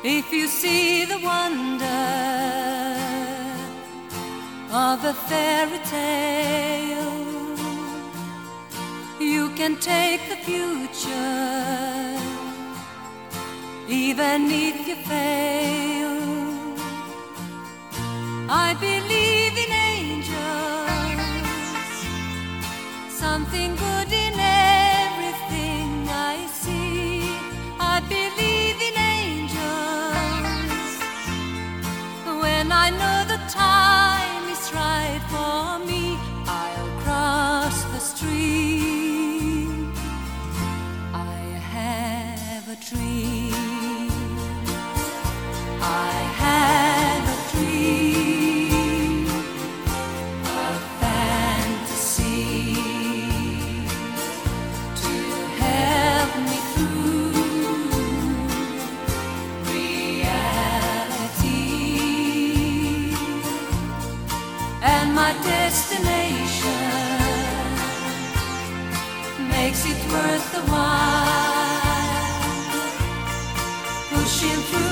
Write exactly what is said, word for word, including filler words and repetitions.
If you see the wonder of a fairy tale, you can take the future, even if you fail. I believe in angels, something good in everything I see. I believe in angels when I know the time is right for me. I'll cross the street. I have a dream. I have a dream, a fantasy to help me through reality. And my destination makes it worth the while, pushing through